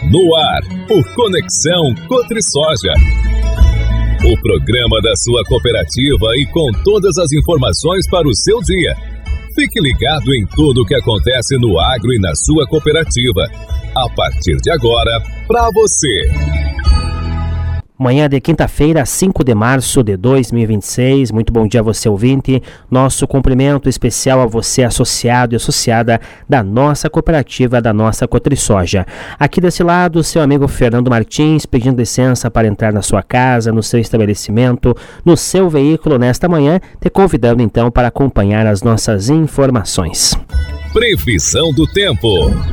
No ar, o Conexão Cotrisoja. O programa da sua cooperativa e com todas as informações para o seu dia. Fique ligado em tudo o que acontece no agro e na sua cooperativa. A partir de agora, para você. Manhã de quinta-feira, 5 de março de 2026. Muito bom dia a você, ouvinte. Nosso cumprimento especial a você, associado e associada da nossa cooperativa, da nossa Cotrisoja. Aqui desse lado, seu amigo Fernando Martins, pedindo licença para entrar na sua casa, no seu estabelecimento, no seu veículo nesta manhã, te convidando então para acompanhar as nossas informações. Previsão do tempo.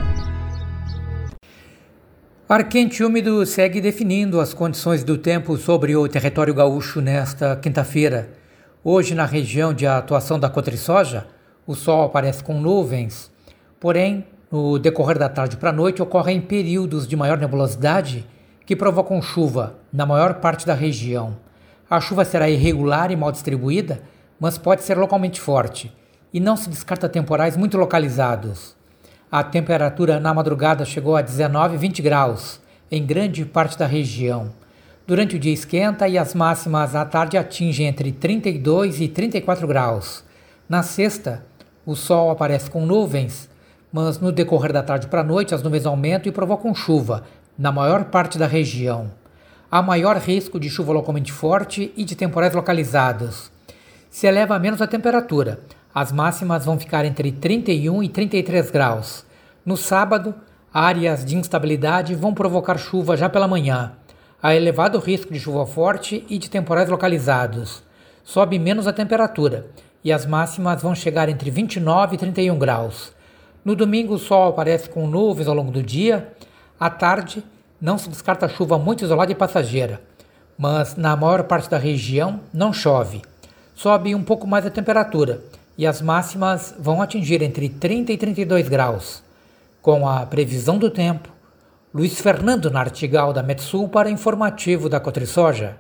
Ar quente e úmido segue definindo as condições do tempo sobre o território gaúcho nesta quinta-feira. Hoje, na região de atuação da Cotrisoja, o sol aparece com nuvens, porém, no decorrer da tarde para a noite, ocorrem períodos de maior nebulosidade que provocam chuva na maior parte da região. A chuva será irregular e mal distribuída, mas pode ser localmente forte, e não se descarta temporais muito localizados. A temperatura na madrugada chegou a 19 e 20 graus, em grande parte da região. Durante o dia esquenta e as máximas à tarde atingem entre 32 e 34 graus. Na sexta, o sol aparece com nuvens, mas no decorrer da tarde para a noite as nuvens aumentam e provocam chuva na maior parte da região. Há maior risco de chuva localmente forte e de temporais localizados. Se eleva menos a temperatura. As máximas vão ficar entre 31 e 33 graus. No sábado, áreas de instabilidade vão provocar chuva já pela manhã. Há elevado risco de chuva forte e de temporais localizados. Sobe menos a temperatura e as máximas vão chegar entre 29 e 31 graus. No domingo, o sol aparece com nuvens ao longo do dia. À tarde, não se descarta chuva muito isolada e passageira, mas na maior parte da região não chove. Sobe um pouco mais a temperatura e as máximas vão atingir entre 30 e 32 graus. Com a previsão do tempo, Luiz Fernando Nartigal da Metsul para informativo da Cotrisoja.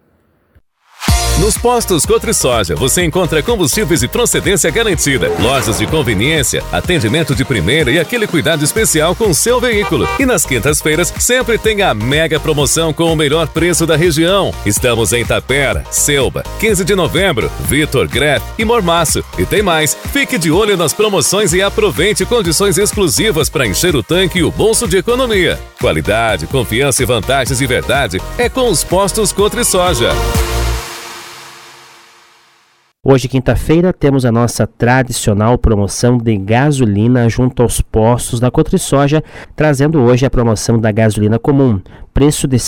Nos postos Cotrisoja você encontra combustíveis de procedência garantida, lojas de conveniência, atendimento de primeira e aquele cuidado especial com o seu veículo. E nas quintas-feiras sempre tem a mega promoção com o melhor preço da região. Estamos em Tapera, Selba, 15 de novembro, Vitor, Greff e Mormaço. E tem mais, fique de olho nas promoções e aproveite condições exclusivas para encher o tanque e o bolso de economia. Qualidade, confiança e vantagens de verdade é com os postos Cotrisoja. Hoje, quinta-feira, temos a nossa tradicional promoção de gasolina junto aos postos da Cotrisoja, trazendo hoje a promoção da gasolina comum, preço de R$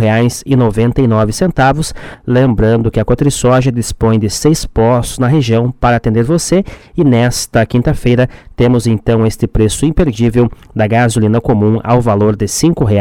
5,99. Lembrando que a Cotrisoja dispõe de 6 postos na região para atender você e nesta quinta-feira temos então este preço imperdível da gasolina comum ao valor de R$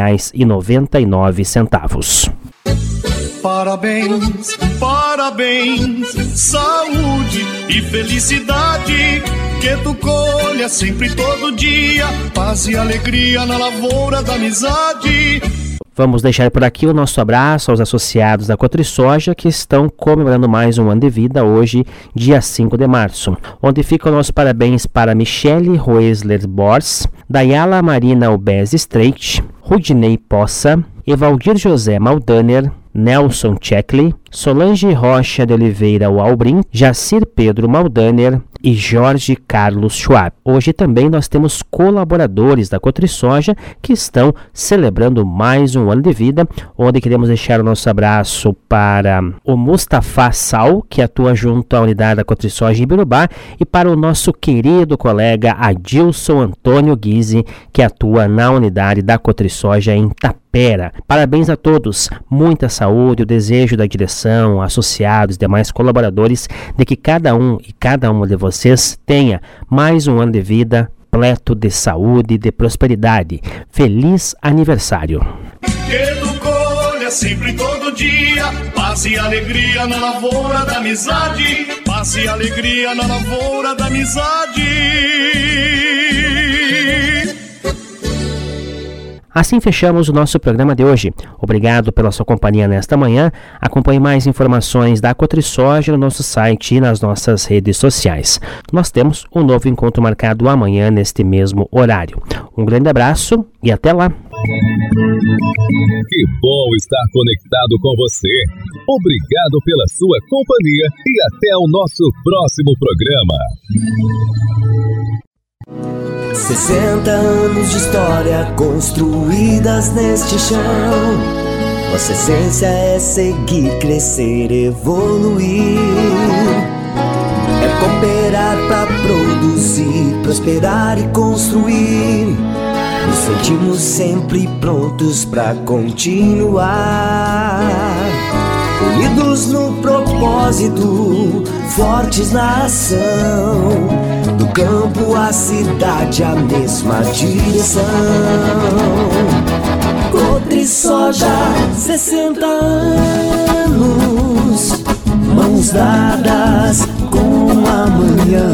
5,99. Parabéns, parabéns, saúde e felicidade, que tu colha sempre todo dia, paz e alegria na lavoura da amizade. Vamos deixar por aqui o nosso abraço aos associados da Cotrisoja que estão comemorando mais um ano de vida hoje, dia 5 de março. Onde fica o nosso parabéns para Michele Roesler Bors, Dayala Marina Albez Streit, Rudinei Poça, Evaldir José Maldaner, Nelson Checkley, Solange Rocha de Oliveira Walbrin, Jacir Pedro Maldaner e Jorge Carlos Schwab. Hoje também nós temos colaboradores da Cotrisoja que estão celebrando mais um ano de vida, onde queremos deixar o nosso abraço para o Mustafa Sal, que atua junto à unidade da Cotrisoja em Birubá, e para o nosso querido colega Adilson Antônio Guise, que atua na unidade da Cotrisoja em Tapera. Parabéns a todos, muita saúde, o desejo da direção, associados, demais colaboradores, de que cada um e cada uma de vocês tenha mais um ano de vida repleto de saúde e de prosperidade. Feliz aniversário! Que tu colha sempre todo dia, paz e alegria na lavoura da amizade, paz e alegria na lavoura da amizade. Assim fechamos o nosso programa de hoje. Obrigado pela sua companhia nesta manhã. Acompanhe mais informações da Cotrisoja no nosso site e nas nossas redes sociais. Nós temos um novo encontro marcado amanhã neste mesmo horário. Um grande abraço e até lá! Que bom estar conectado com você. Obrigado pela sua companhia e até o nosso próximo programa. 60 anos de história construídas neste chão. Nossa essência é seguir, crescer, evoluir. É cooperar pra produzir, prosperar e construir. Nos sentimos sempre prontos pra continuar. Unidos no propósito, fortes na ação. Do campo à cidade, a mesma direção. Cotrisoja, 60 anos, mãos dadas com amanhã.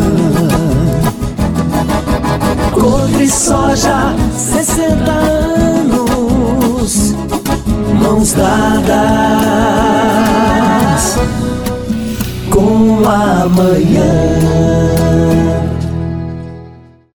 Cotrisoja, 60 anos, mãos dadas com amanhã.